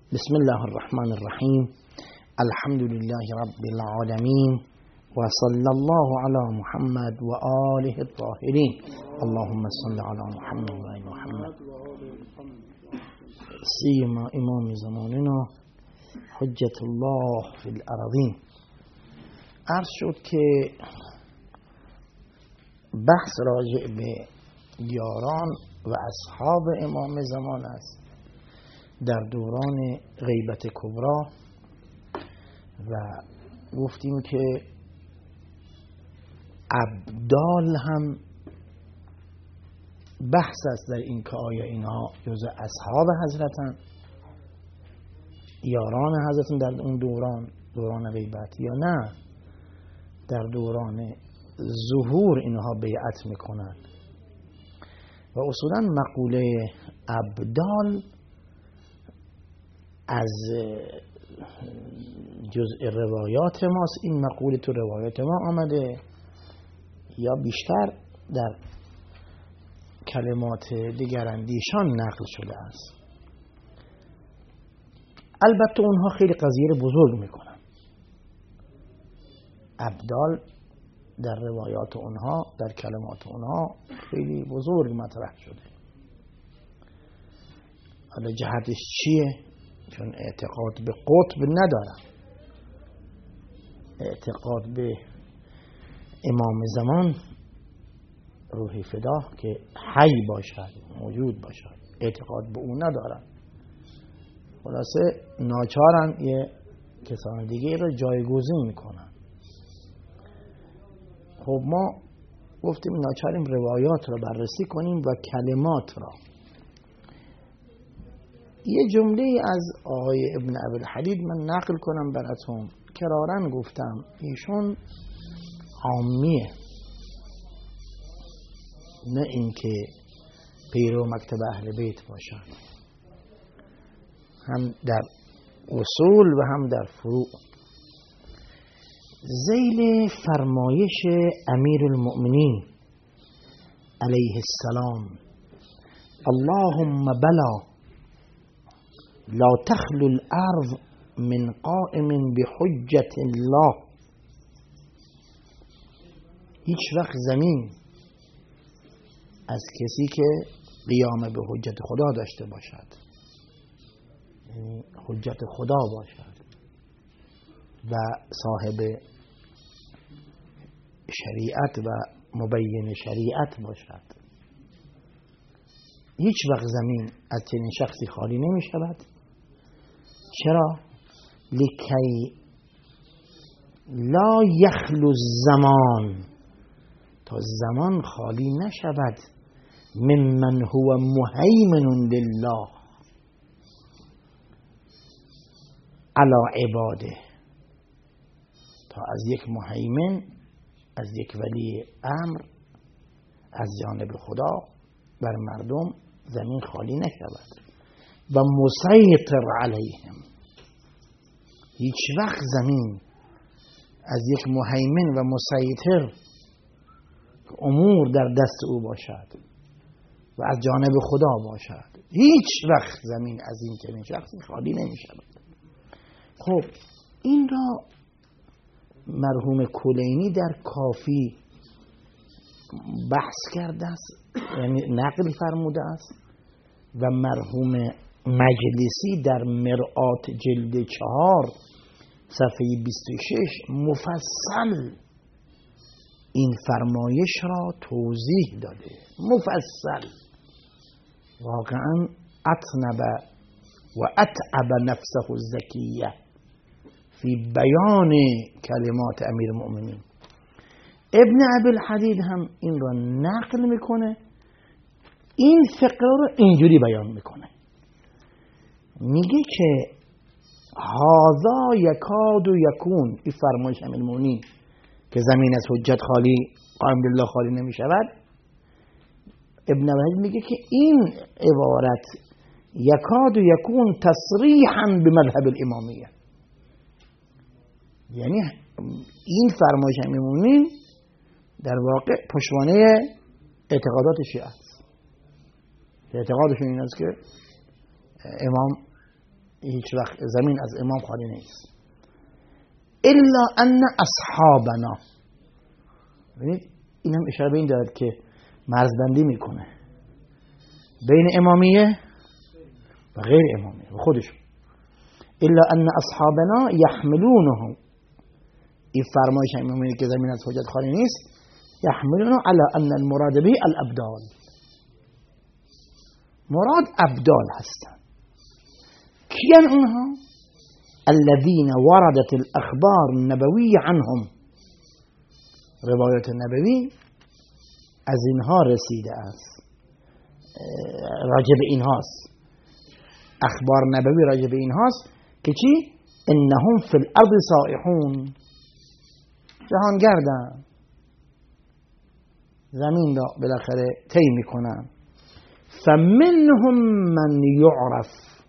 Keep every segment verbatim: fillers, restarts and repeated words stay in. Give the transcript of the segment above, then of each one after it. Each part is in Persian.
بسم الله الرحمن الرحیم. الحمد لله رب العالمین و صلی الله علی محمد و آله الطاهرین. اللهم صل علی محمد و آل محمد. سیما امام زماننا حجت الله فی الارضین. عرض شد که بحث راجع به یاران و اصحاب امام زمان است در دوران غیبت کبرا، و گفتیم که ابدال هم بحث است در این که آیا اینها جز اصحاب حضرتن، یاران حضرتن در اون دوران دوران غیبت، یا نه در دوران ظهور اینها بیعت میکنن. و اصولا مقوله ابدال از جزء روایات ماست. این مقوله تو روایات ما آمده یا بیشتر در کلمات دیگراندیشان نقل شده است. البته اونها خیلی قضیه رو بزرگ میکنن. ابدال در روایات اونها، در کلمات اونها خیلی بزرگ مطرح شده. حالا جهتش چیه؟ چون اعتقاد به قطب ندارم، اعتقاد به امام زمان روحی فدا که حی باشد، موجود باشد، اعتقاد به اون ندارم. خلاصه ناچارن یه کسان دیگه رو جایگزین میکنن. خب ما گفتیم ناچاریم روایات رو بررسی کنیم و کلمات را. یه جمله از آقای ابن ابوالحدید من نقل کنم براتون. کرارن گفتم ایشون عامیه، نه اینکه پیرو مکتب اهل بیت باشن، هم در اصول و هم در فروع. ذیل فرمایش امیر المؤمنین علیه السلام: اللهم بلا لا تخلو الارض من قائم بحجت الله. هیچ وقت زمین از کسی که قیام به حجت خدا داشته باشد، یعنی حجت خدا باشد و صاحب شریعت و مبین شریعت باشد، هیچ وقت زمین از چنین شخصی خالی نمی شود. چرا؟ لکی لا یخلو الزمان، تا زمان خالی نشود ممن هو مهیمن لله علی عباده، تا از یک مهیمن، از یک ولی امر از جانب خدا بر مردم زمین خالی نشود. و مسیطر علیهم، هیچ وقت زمین از یک مهیمن و مسیطر امور در دست او باشد و از جانب خدا باشد، هیچ وقت زمین از این چنین شخصی خالی نمی شود. خب این را مرحوم کلینی در کافی بحث کرده است، یعنی نقل فرموده است، و مرحوم مجلسی در مرآت جلد چهار صفحه بیست و شش مفصل این فرمایش را توضیح داده. مفصل، واقعا اطنب و اتعب نفسه الزکیه فی بیان کلمات امیر المؤمنین. ابن ابوالحدید هم این را نقل میکنه، این فقه رو اینجوری بیان میکنه. میگه که هذا یکاد و یکون، این فرمایش امیر المؤمنین که زمین از حجت خالی، قائم بالله خالی نمیشود. ابن ابوالحدید میگه که این عبارت یکاد و یکون تصریحا بمذهب الامامیه، یعنی این فرمایش امیر المؤمنین در واقع پشتوانه اعتقادات شیعه است. اعتقادشون این است که امام هیچ وقت زمین از امام خالی نیست. الا ان اصحابنا، ببینید این هم اشاره به این دارد که مرزبندی میکنه بین امامیه و غیر امامیه و خودشون. الا ان اصحابنا یحملونه، این فرمایش امامیه که زمین از حجت خالی نیست، یحملونه علی ان المراد به الابدال، مراد ابدال هستن. کیان اونها؟ الذين وردت الاخبار النبوية عنهم، روایت نبوی از اینها رسیده است، راجع به اینهاست، اخبار نبوی راجع به اینهاست که چی؟ انهم فی الارض سائحون، جهانگردن، زمین را بالاخره طی میکنن. فمنهم من یعرف،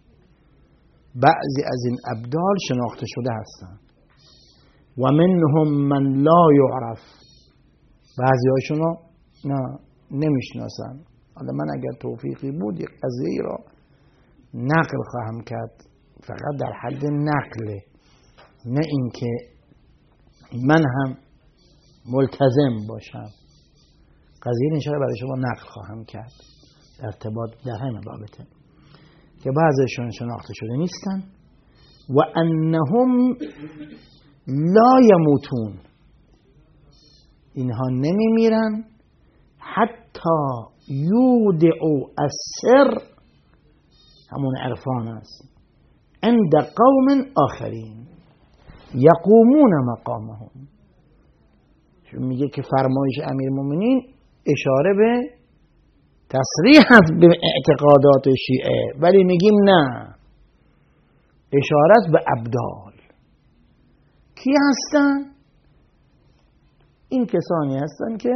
بعضی از این ابدال شناخته شده هستند. و منهم من لا یعرف، بعضی هاشونو نه نمیشناسن. حالا من اگر توفیقی بود یک قضیه را نقل خواهم کرد، فقط در حد نقله، نه اینکه من هم ملتزم باشم. قضیه انشاءالله برای شما نقل خواهم کرد در ارتباط در همین رابطه که بعضیشون شناخته شده نیستن. و انهم لا یموتون، اینها نمی میرن حتی یودعوا السر، همون عرفان است، عند قوم آخرین یقومون مقامهم. چون میگه که فرمایش امیرالمومنین اشاره به تصریح هست به اعتقادات شیعه، ولی میگیم نه، اشارت به ابدال. کی هستن؟ این کسانی هستن که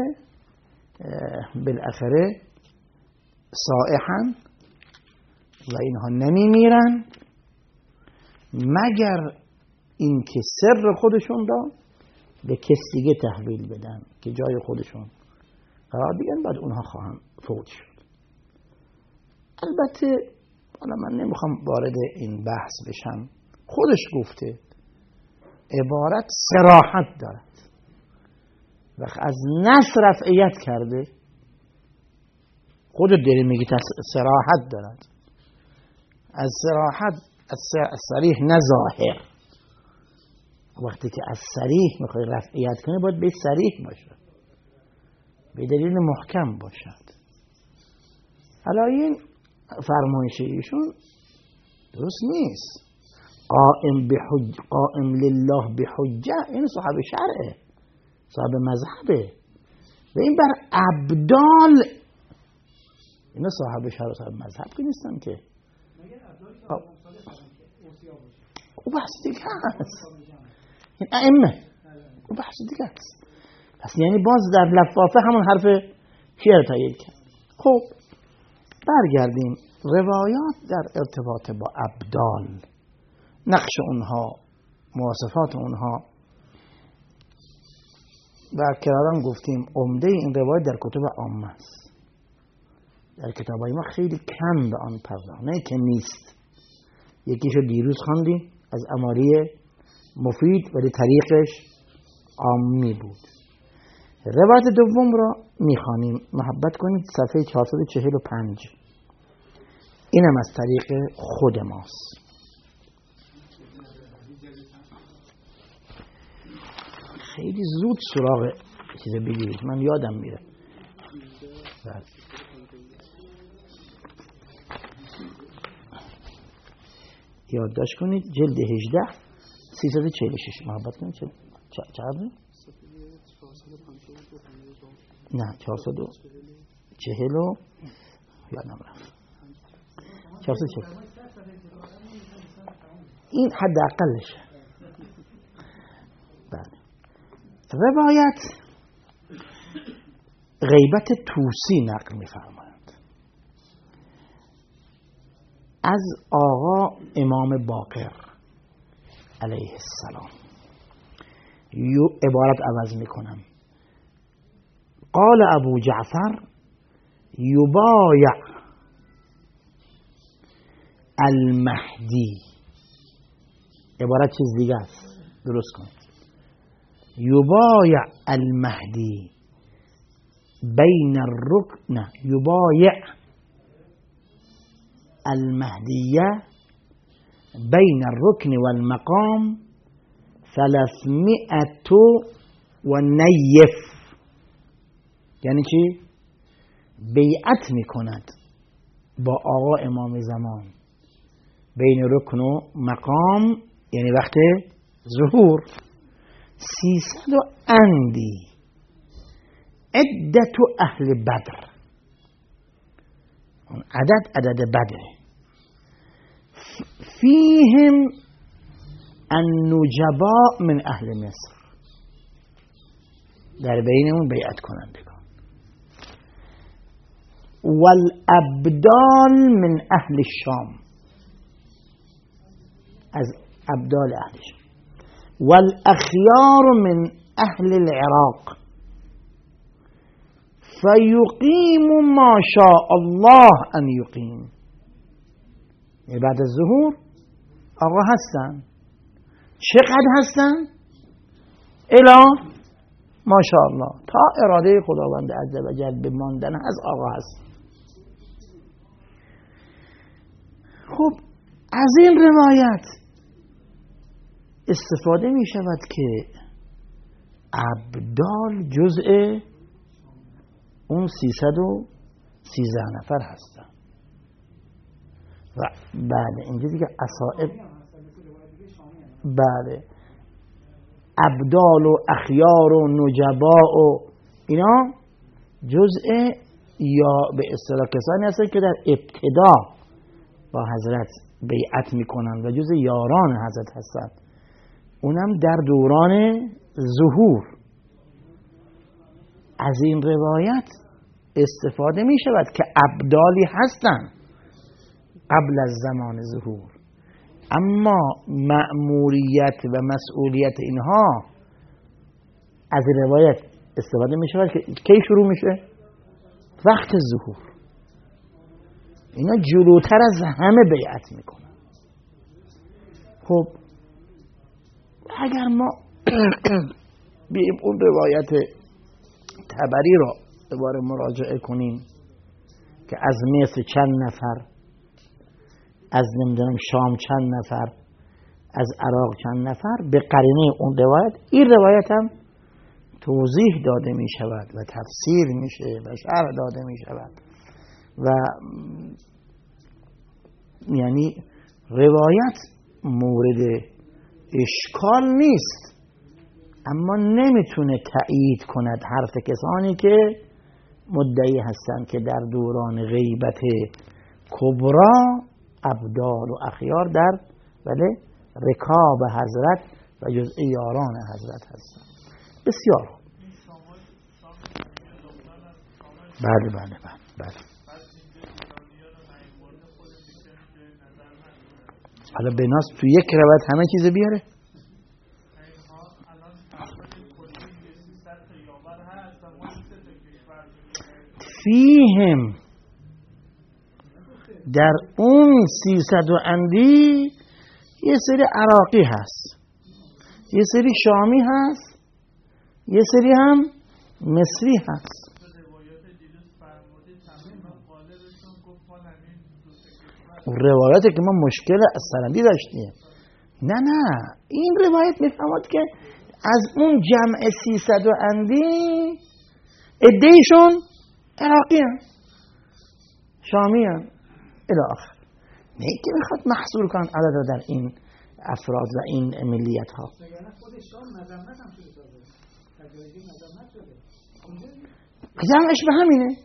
بالاخره صائحن و اینها نمی میرن مگر اینکه سر خودشون را به کسی دیگه تحویل بدن که جای خودشون قرار دیگن، بعد اونها خواهم فوت شد. البته حالا من نمیخوام وارد این بحث بشم، خودش گفته عبارت صراحت دارد، وقت از نص رفعیت کرده، خودت داری میگی صراحت دارد. از صراحت از صریح نه ظاهر، وقتی که از صریح میخوای رفعیت کنی باید به صریح باشه، به دلیل محکم باشد. حالا این فرمایش ایشون درست نیست. قائم بحج قائم لله بحجه، این صاحب شرعه، صاحب مذهبه، و این بر ابدال، اینا صاحب شرع و صاحب مذهب که نیستن که. او بحث دیگه هست، این ائمه او بحث دیگه هست. پس یعنی باز در لفافه همون حرف کیه رو تایید کرد. خب برگردیم روایات در ارتباط با ابدال، نقش اونها، مواصفات اونها، و کراران گفتیم عمده این روایت در کتب عامه است، در کتابای ما خیلی کم به آن پرداخت، نه که نیست. یکیشو دیروز خواندیم از اماری مفید ولی طریقش عامی بود. روایت دوم را میخوانیم، محبت کنید، صفحه چهارصد و چهل و پنج. اینم از طریق خود ماست. خیلی زود سراغ چیز بگیرید، من یادم میره. یادداشت کنید، جلد هجده سیصد و چهل و شش. محبت کنید چه چقدر؟ نه چهارصد و چهل و یادم رفت، چهارصد و چهل. این حد اقلشه. بله. روایت غیبت توسی نقل می‌فرمایند از آقا امام باقر علیه السلام. یو عبارت عوض میکنم. قال ابو جعفر یبایع المهدی عبارت چیز دیگه است، درست کنید. یبایع المهدی بین الرکن، نه یبایع المهدیه بین الرکن والمقام ثلاثمئة و نیف. یعنی چی؟ بیعت میکند با آقا امام زمان بین رکن و مقام، یعنی وقت ظهور، سیصد و اندی عدت اهل بدر، اون عدد عدد بدره، فیهم النجباء من اهل مصر، در بین اون بیعت کنندگان، والابدال من اهل الشام، از ابدال اهل الشام، والاخیار من اهل العراق، فیقیم ما شاء الله ان یقیم. بعد از ظهور آقا هستن، چقدر هستن؟ الی ماشاءالله، تا اراده خداوند عزوجل به ماندن از آقا هست. خب از این روایت استفاده می شود که ابدال جزء اون سیصد و سیزده نفر هستن و بله اینجا دیگه اصائب، بله ابدال و اخیار و نجبا و اینا جزء یا به اصطلاح کسانی هستن که در ابتدا با حضرت بیعت میکنن و جزء یاران حضرت هستن، اونم در دوران ظهور. از این روایت استفاده می شود که ابدالی هستن قبل از زمان ظهور، اما مأموریت و مسئولیت اینها از روایت استفاده می شود که کی شروع میشه؟ وقت ظهور. اینا جلوتر از همه بیعت میکنن. خب اگر ما بیم اون روایت طبری را دوباره مراجعه کنیم که از مصر چند نفر، از نمیدونم شام چند نفر، از عراق چند نفر، به قرینه اون روایت این روایت هم توضیح داده می شود و تفسیر میشه و شرح داده می شود و یعنی روایت مورد اشکال نیست، اما نمیتونه تأیید کند حرف کسانی که مدعی هستند که در دوران غیبت کبرا ابدال و اخیار در ولی رکاب حضرت و جزء یاران حضرت هستند. بسیار بله بله بله بله. حالا بناس تو یک روایت همه چیز بیاره؟ فیهم، در اون سیصد و اندی یه سری عراقی هست، یه سری شامی هست، یه سری هم مصری هست. روایاتی که ما مشکل از سرندی داشتیم، نه نه این روایت میفهمد که از اون جمع سیصد و اندی عده‌شون عراقی هم شامی هم الی آخر، نه که میخواد محصور کن عدد در این افراد و این ملیت ها. جمعش به همینه.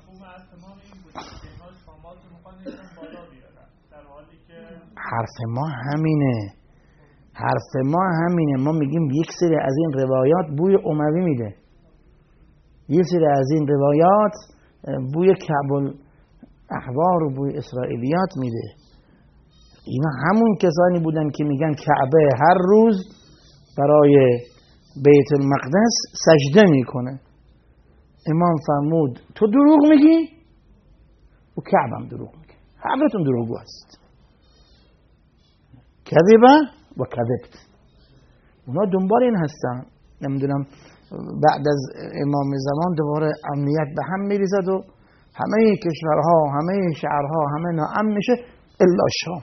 حرف ما همینه، حرف ما همینه. ما میگیم یک سری از این روایات بوی اموی میده، یک سری از این روایات بوی کعب الاحبار و بوی اسرائیلیات میده. اینا همون کسانی بودن که میگن کعبه هر روز برای بیت المقدس سجده میکنه. امام فرمود تو دروغ میگی و کعبه هم دروغ میگه، حضرتون دروغگو است. کذبه و کذبت. اونا دنبال این هستن، نمیدونم بعد از امام زمان دوباره امنیت به هم میریزد و همه کشورها، همه شهرها، همه ناامن میشه الا شام.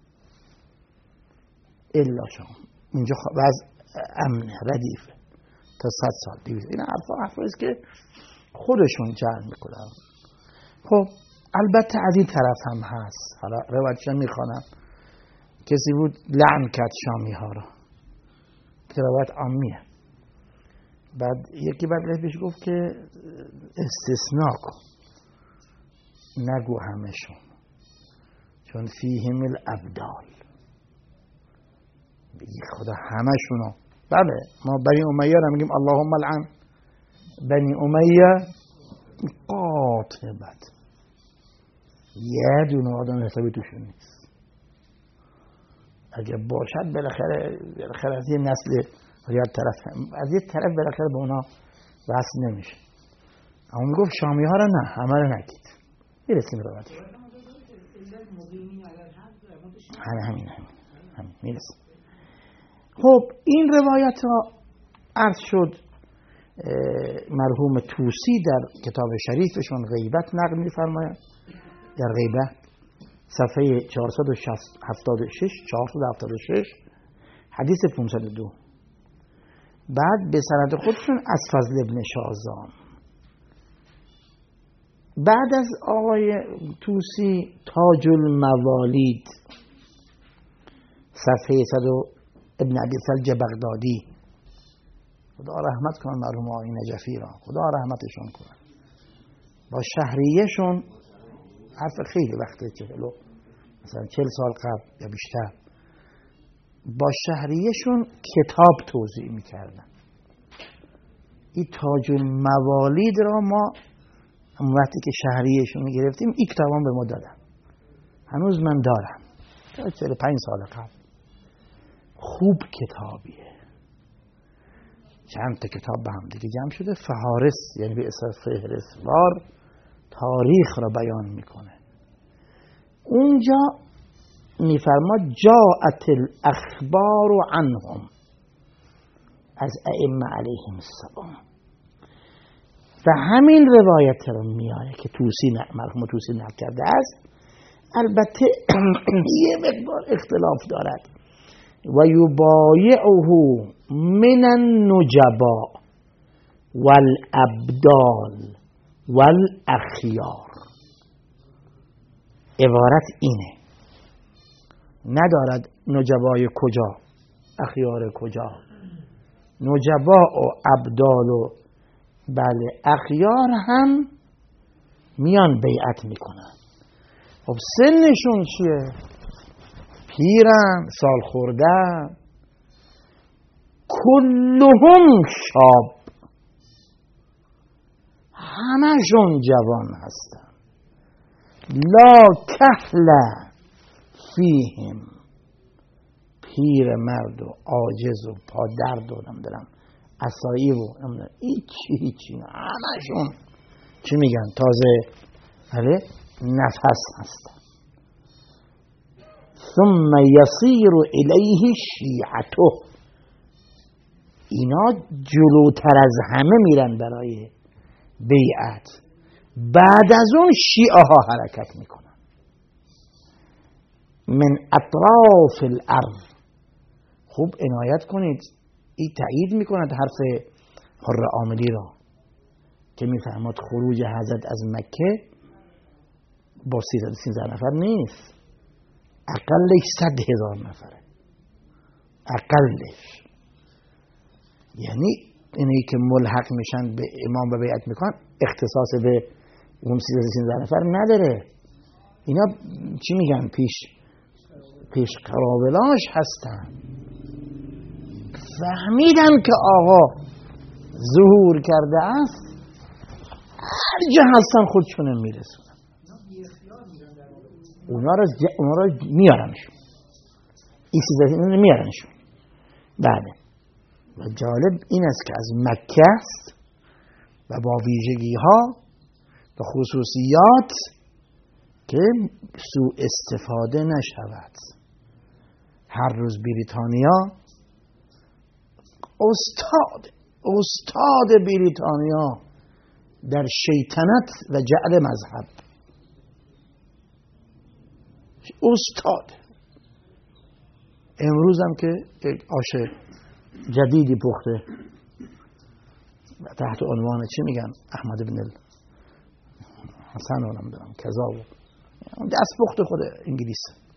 الا شام اینجا وضع امنه، ردیفه تا صد سال دیگه. این حرفا حرفاییست که خودشون جمع میکنن. خب البته از این طرف هم هست، حالا روایتش میخوانم، کسی بود لعن کرد شامی ها را، که روایت عامیه. بعد یکی بعد بهش گفت که استثناء کن، نگو همشون، چون فیهم الابدال. بگی خدا همشونو. بله ما بنی امیه را میگیم اللهم لعن بنی امیه قاطبت، یه دونه آدم حسابی توشون نیست. اگه باشد بالاخره بالاخره از یه نسل یا طرف از یه طرف بالاخره به اونا وصل نمیشه. اما میگفت شامی ها را نه، همه را نگید. میرسیم رو باتش همین همین همین میرسیم. خب این روایت ها عرض شد مرحوم طوسی در کتاب شریفشون غیبت نقل می‌فرمایند، در غیبت صفحه چهارصد و هفتاد و شش چهارصد و هفتاد و شش حدیث پانصد و دو. بعد به سند خودشون از فضل ابن شازان، بعد از آقای طوسی تاج الموالید صفحه صد ابن عبی ثلج بغدادی، خدا رحمت کنه مرحوم آقای نجفی را، خدا رحمتشون کنه. با شهریهشون حرف خیلی وقته، چهلو مثلا چهل سال قبل یا بیشتر، با شهریهشون کتاب توزیع میکردن. این تاج الموالید را ما وقتی که شهریهشون رو گرفتیم این کتاب هم به ما دادن، هنوز من دارم، چهل و پنج سال قبل. خوب کتابیه، چند تا کتاب به هم دیگه جمع شده، فهارس یعنی به اساس فهرستوار تاریخ را بیان میکنه. اونجا میفرما جاءت الاخبار عنهم از ائمه علیهم السلام، و همین روایت رو میاره که توسی مرحوم توسی نقل کرده است. البته یه مقدار اختلاف دارد. و یبایعه من النجبا والابدال والاخیار. عبارت اینه، ندارد نجبای کجا اخیار کجا. نجبا و ابدال و بله اخیار هم میان بیعت میکنن. خب سنشون چیه؟ پیرن، سال خوردن، کلهم شاب، همشون جوان هستن. لا کهل فیهم، پیر مرد و عاجز و پادرد و نمیدونم عصایی و نمیدونم هیچی هیچی، همشون چی میگن تازه بله نفس هستن. ثم یصیر الیه شیعته، اینا جلوتر از همه میرن برای بیعت، بعد از اون شیعه ها حرکت میکنن من اطراف الارض. خوب عنایت کنید، این تایید میکند حرف حر عاملی را که میفهمد خروج حضرت از مکه با سیصد و سیزده نفر نیست، اقلش صد هزار نفره، اقلش. یعنی اینی که ملحق میشن به امام و بیعت میکنن اختصاص به اون سیصد و سیزده نفر نداره. اینا چی میگن؟ پیش پیش قراولاش هستن. فهمیدن که آقا ظهور کرده است، هر جا هستن خودشون میرسونن، اونا رو اونا رو میارنشون، این سیزده میارنشون. بله. و جالب این است که از مکه است و با ویژگی ها و خصوصیات که سوء استفاده نشود. هر روز بریتانیا استاد استاد بریتانیا در شیطنت و جعل مذهب، استاد. امروز هم که آش جدیدی پخته تحت عنوان چی میگن، احمد بن حسن رو نمیدونم کذا و دست پخت خود انگلیس.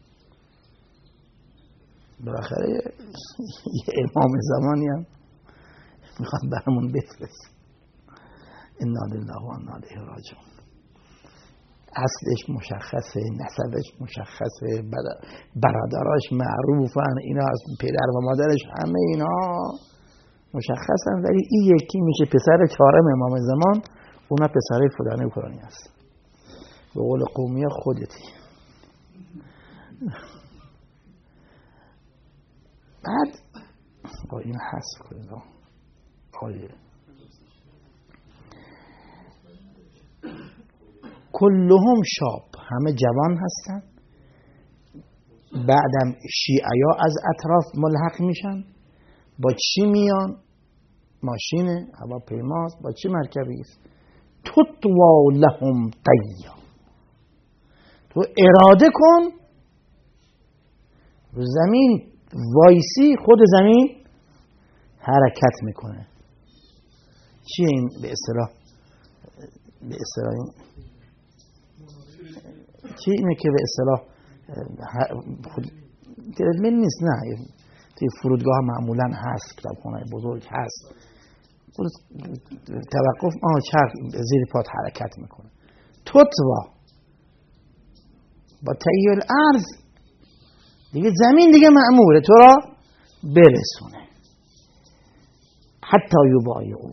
بالاخره یه امام زمانی هم میخواد برامون بفرست. انا لله و انا الیه راجعون. اصلش مشخصه، نسبش مشخصه، برادراش معروفن، اینا از پدر و مادرش همه اینا مشخصن، ولی این یکی میشه پسر چهارم امام زمان، اونا پسرای فلانی و فلانی هست. به قول قومی خودتی. بعد با این حذف کنید آیه کلهم شاب، همه جوان هستن. بعدم شیعیا از اطراف ملحق میشن. با چی میان؟ ماشین هواپیماست. با چی مرکبی است؟ تطوا لهم طیا. تو اراده کن زمین وایسی، خود زمین حرکت میکنه. چیه این به اصطلاح؟ به اصطلاح این چی اینه که به اصطلاح تردمین نیست، نه توی فرودگاه معمولا هست، کتابخانه بزرگ هست، توقف آه چرخ زیر پات حرکت میکنه. تطوا با طی الارض دیگه زمین دیگه مأموره تو را برسونه. حتی یبایعو.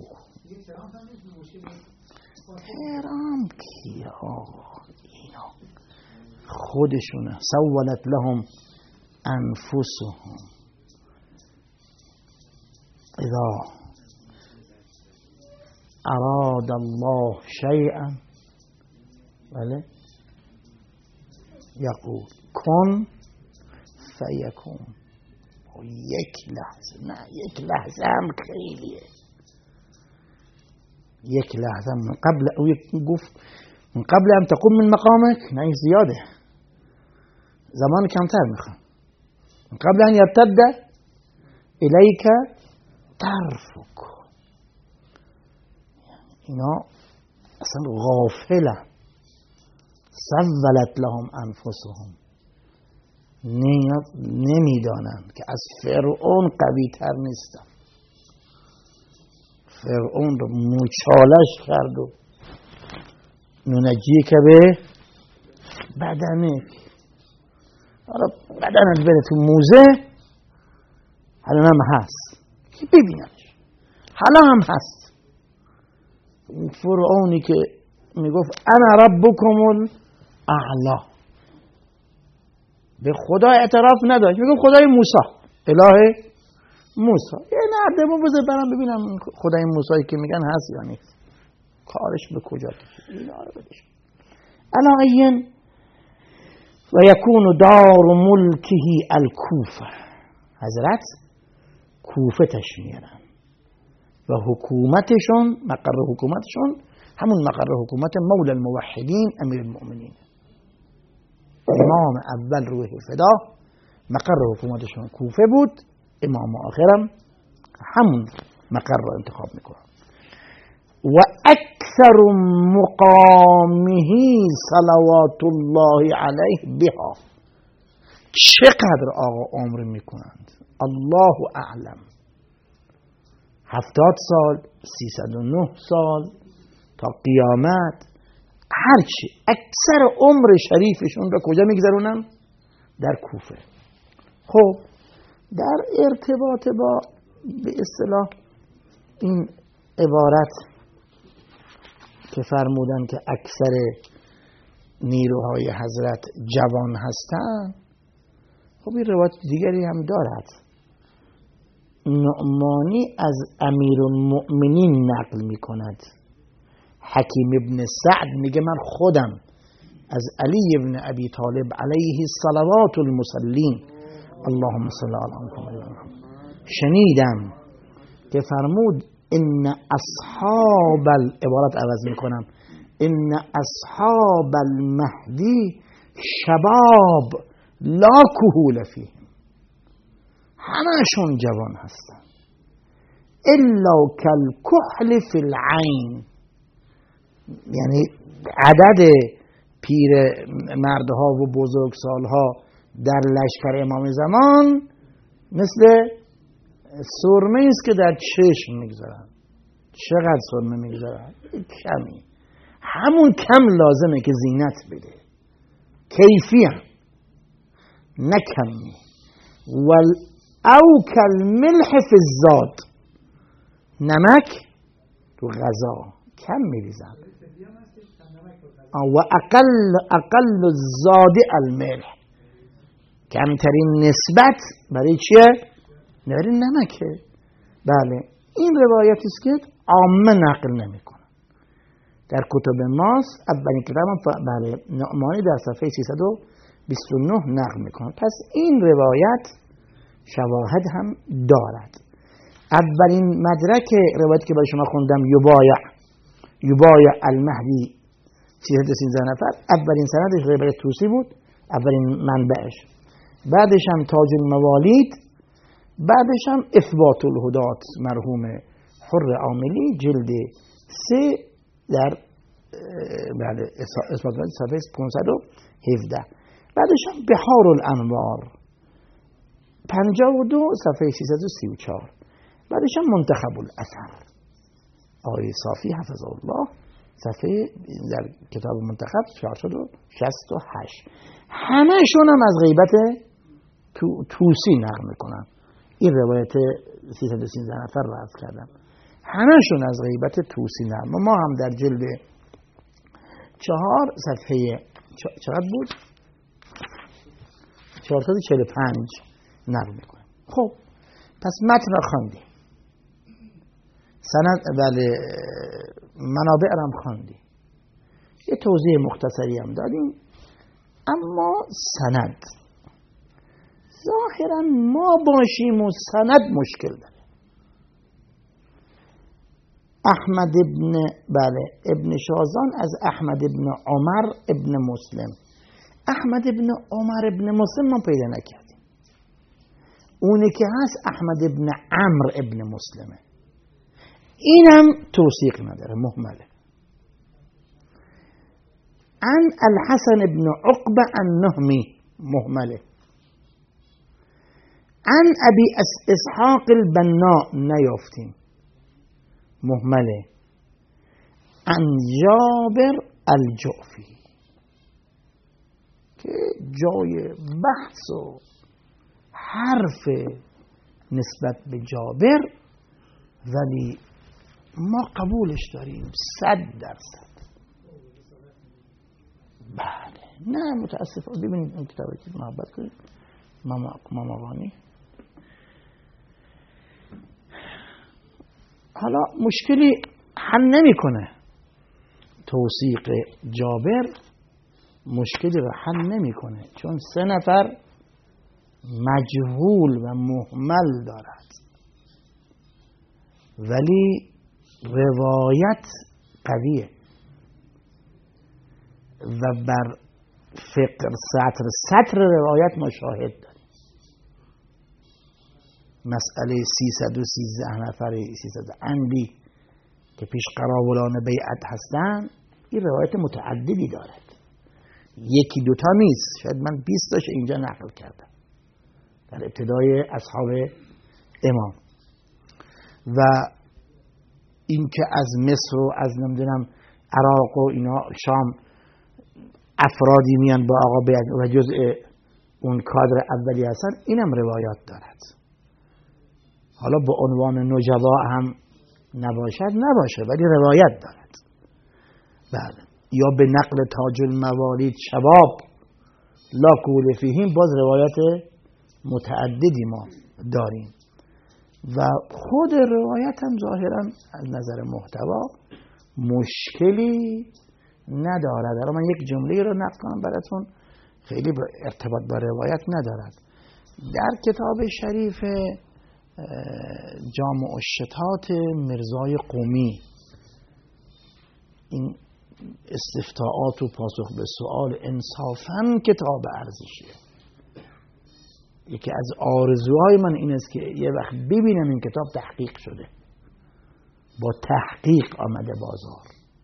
تهران کیا اینا خودشونه. سولت لهم انفسهم اذا اراد الله شیئا بله یقول کن فیکون. یک لحظه، نه یک لحظه هم خیلیه. یک لحظه من قبل او گفت من قبل ان تقوم من مقامك، نه این زیاده، زمان کمتر میخوام. من قبل ان یرتد الیک طرفک. اینا اصلا غافلن. سولت لهم انفسهم. نمیدانن که از فرعون قوی تر نیستن. فرعون رو موچالش کرد و ننجی که به بدنه. حالا بدنت بره تو موزه، حالا هم هست که ببیننش، حالا هم هست. فرعونی که میگفت انا ربکم الاعلی، به خدا اعتراف نداشت، میگم خدای موسی، اله موسی. یه نردمو بذار برم ببینم خدای موسی که میگن هست یا نیست، کارش به کجا کشید. اینا رو بدش الا این و یکون دار ملکه الکوفه. حضرت کوفه تشمیرن و حکومتشون، مقر حکومتشون همون مقر حکومت مولا الموحدین امیر المؤمنین، امام اول روح فدا. مقر حکومتشون کوفه بود، امام آخرم همون مقر رو انتخاب میکنن. و اکثر مقامه صلوات الله علیه بها. چقدر آقا عمر میکنند الله اعلم، هفتاد سال، سیصد و نه سال تا قیامت، هرچی اکثر عمر شریفشون رو کجا میگذرونن؟ در کوفه. خب در ارتباط با به اصطلاح این عبارت که فرمودن که اکثر نیروهای حضرت جوان هستند، خب این روایت دیگری هم دارد. نعمانی از امیر المؤمنین نقل می کند. حکیم ابن سعد میگه من خودم از علی ابن ابی طالب علیه الصلوات المسلین اللهم صل علی محمد. شنیدم که فرمود ان اصحاب العبارت عوض میکنم، ان اصحاب المهدی شباب لا کهول فیهم، همشون جوان هستن الا کالکحل فی العین، یعنی عدد پیر مردها و بزرگسالها در لشکر امام زمان مثل سرمه است که در چشم میگذارن. چقدر سرمه میگذارن؟ کمی، همون کم لازمه که زینت بده، کیفی هم نه کمی. ول او کالملح فی الزاد، نمک تو غذا کم میریزن. و اقل اقل الزاد الملح، کمترین نسبت برای چیه؟ برای نمکه. بله این روایتی است که عامه نقل نمیکنن در کتب ماست. اولین کتاب بله نعمانی در صفحه سیصد و بیست و نه نقل میکنن. پس این روایت شواهد هم دارد. اولین مدرک روایت که برای شما خوندم یبایع یبایع المهدی سیصد و سیزده نفر، اولین سندش روایت توسی بود، اولین منبعش. بعدش هم تاج الموالید، بعدش هم اثبات الهدات مرحوم حر عاملی جلد سه در بله اثبات الهدات صفحه پانصد و هفده. بعدش هم بحار الانوار پنجاه و دو صفحه سیصد و سی و چهار. بعدش هم منتخب الاثر آقای صافی حفظه الله صفحه در کتاب منتخب چهارصد و شصت و هشت. همه‌شون هم از غیبت تو توسی نقل میکنن. این روایت سیصد و سیزده نفر رو عرض کردم، همه‌شون از غیبت توسی نقل. ما هم در جلد چهار صفحه چقدر بود؟ چهارصد و چهل و پنج نقل میکنه. خب پس متن را خواندی، سند بله منابع را هم خواندی، یه توضیح مختصری هم دادیم. اما سند ظاهرا ما باشیم و سند مشکل داره. احمد ابن بله ابن شازان از احمد ابن عمر ابن مسلم. احمد ابن عمر ابن مسلم ما پیدا نکردیم. اونی که هست احمد ابن عمرو ابن مسلمه، اینم توثیق نداره، مهمله. عن الحسن ابن عقبه النهمی، مهمله. عن ابی اسحاق البناء نیافتیم، مهمله. عن جابر الجعفی که جای بحث و حرف نسبت به جابر، ولی ما قبولش داریم صد درصد. بله نه متاسفم. ببینید این کتابی که محبت کنید ماما ماماوانی. حالا مشکلی حل نمیکنه، توثیق جابر مشکلی رو حل نمیکنه، چون سه نفر مجهول و مهمل دارد، ولی روایت قویه و بر فقر سطر سطر روایت ما شاهد داریم. مسئله سیصد و سیزده نفر سیصد اندی که پیش قراولان بیعت هستن، این روایت متعددی دارد، یکی دوتا نیست. شاید من بیست تاش اینجا نقل کردم در ابتدای اصحاب امام. و این که از مصر و از نمیدونم عراق و اینا شام افرادی میان با آقا بیعت و جزء اون کادر اولی هستن، اینم روایات دارد. حالا به عنوان نجبا هم نباشد نباشه، ولی روایت دارد. بله. یا به نقل تاج الموالید شباب لا کول فیهم، باز روایت متعددی ما داریم و خود روایت هم ظاهرا از نظر محتوا مشکلی ندارد. الان من یک جمله رو نقل کنم براتون، خیلی ارتباط با روایت ندارد، در کتاب شریف جامع الشتات مرزای قمی این استفتاءات و پاسخ به سوال انصافاً کتاب ارزشیه. یکی از آرزوهای من این است که یه وقت ببینم این کتاب تحقیق شده، با تحقیق آمده بازار،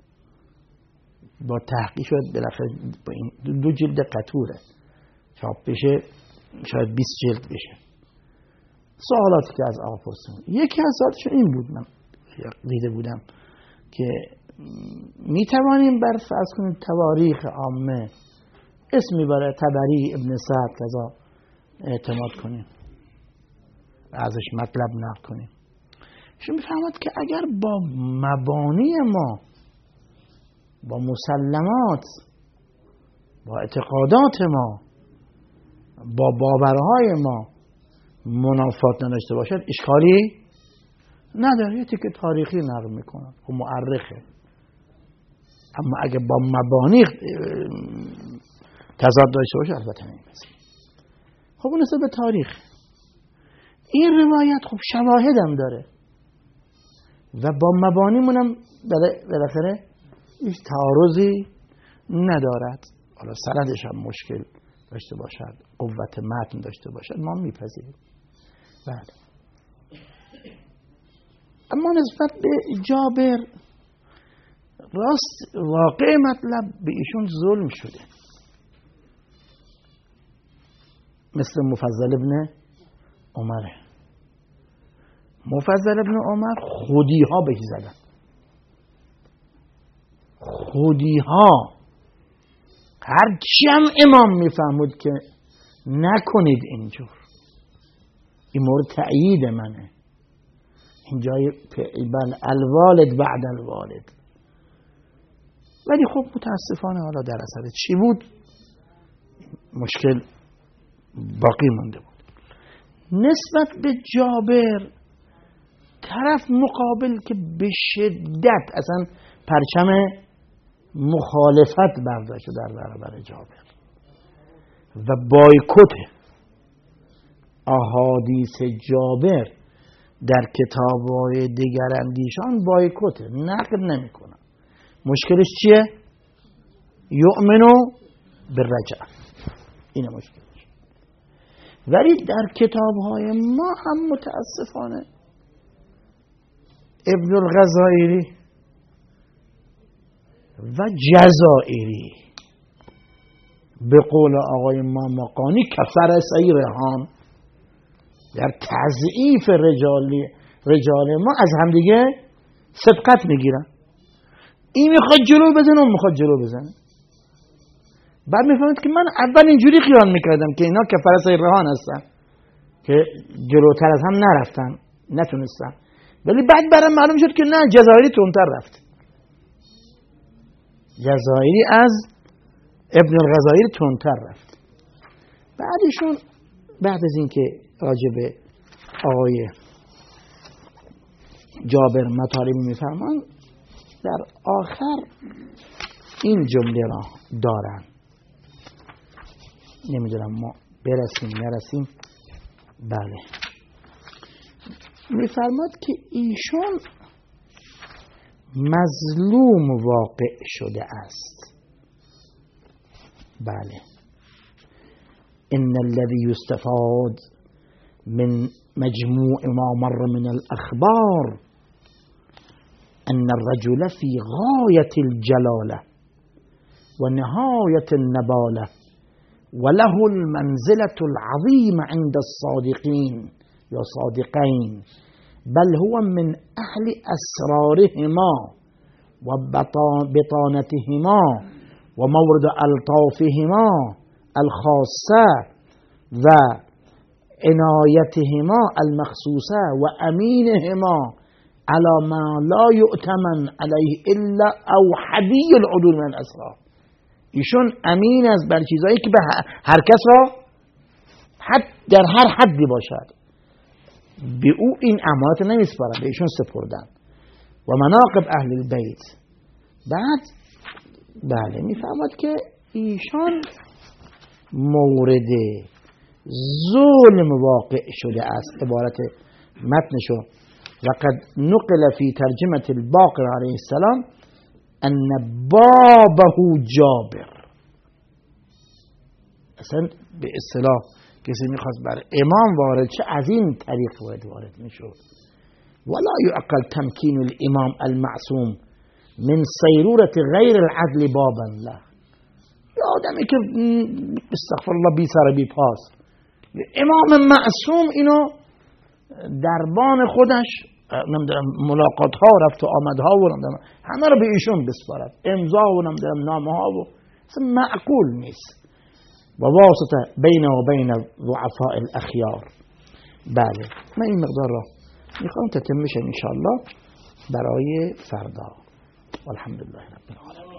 با تحقیق شد بالاخره دو جلد قطوره چاپ بشه، شاید بیست جلد بشه. سوالاتی که از آقا پرسیدم، یکی از سوالاتشون این بود، من دیده بودم که می توانیم بر فرض کنیم تواریخ عامه اسمی برای طبری، ابن سعد کذا اعتماد کنیم، ازش مطلب نقل کنیم. شما میفهمد که اگر با مبانی ما، با مسلمات، با اعتقادات ما، با باورهای ما منافات نداشته باشد اشکالی نداره، یه تیکه تاریخی نقل میکنن و مؤرخه. اما اگه با مبانی تضاد داشته باشه البته نمیشه. خب اون نسبت به تاریخ این روایت خب شواهد هم داره و با مبانی منم بالاخره هیچ تعارضی ندارد. حالا سندش هم مشکل داشته باشد، قوت متن داشته باشد، ما میپذیریم. بله. اما نسبت به جابر راست واقع مطلب به ایشون ظلم شده، مثل مفضل ابن عمر. مفضل ابن عمر خودی ها بهش زدن، خودی ها. هرچی هم امام میفهمود که نکنید اینجور، این مورد تأیید منه، اینجای بل الوالد بعد الوالد. ولی خب متاسفانه حالا در اثر چی بود مشکل باقی مونده بود. نسبت به جابر طرف مقابل که به شدت اصلا پرچم مخالفت برداشته در برابر جابر و بایکوت احادیث جابر در کتاب‌های دیگر اندیشان بایکوت، نقد نمی‌کنه. مشکلش چیه؟ یؤمنو بالرجع، اینه مشکلش. ولی در کتاب‌های ما هم متاسفانه ابن الغزائری و جزائری به قول آقای مامقانی کفر سیرهان در تضعیف رجالی رجال ما از همدیگه سبقت میگیرن. این میخواد جلو بزنه، اون میخواد جلو بزنه. بعد میفهمید که من اول اینجوری خیال میکردم که اینا کفر سیرهان هستن که جلوتر از هم نرفتن، نتونستن. ولی بعد برام معلوم شد که نه، جزائری تونتر رفت. جزائری از ابن الغزائری تونتر رفت. بعدشون بعد از اینکه راجب آقای جابر مطالبی میفرمان، در آخر این جمله را دارن، نمیدونم ما برسیم نرسیم. بله، میفرماد که ایشون مظلوم واقع شده است. بله، ان الذي يستفاد من مجموع ما مر من الاخبار ان الرجل في غاية الجلالة ونهاية النبالة وله المنزلة العظيمة عند الصادقين يا صادقين، بل هو من أهل أسرارهما وبطانتهما ومورد ألطافهما الخاصة وعنايتهما المخصوصة وأمينهما على ما لا يؤتمن عليه إلا أوحدي العدول من الأسرار. ایشون امین است بر چیزایی که به هر کس را حد در هر حدی باشد به او این امانت نمیسپارن، به ایشون سپردن. و مناقب اهل البیت. بعد بله میفهمد که ایشان مورد ظلم واقع شده است. عبارت متنشو وقد نقل في ترجمة الباقر علیه السلام ان بابه جابر. اصلا به اصطلاح کسی میخواست بر امام وارد شه از این طریق وارد وارد میشد. ولا يعقل تمكين الامام المعصوم من صيرورة غیر العدل بابا له. یه آدمی که استغفر الله بی سر بی پاس، امام معصوم اینو دربان خودش نمیدونم ملاقات ها رفت و آمد ها و نمیدونم همه رو به ایشون بسپارد، امضا و نمیدونم نامه ها و اصلا معقول نیست. و واسطه بین و بین ضعفاء الاخیار. بله من این مقدار را میخوام تتمش انشاءالله برای فردا. والحمدلله رب العالمین.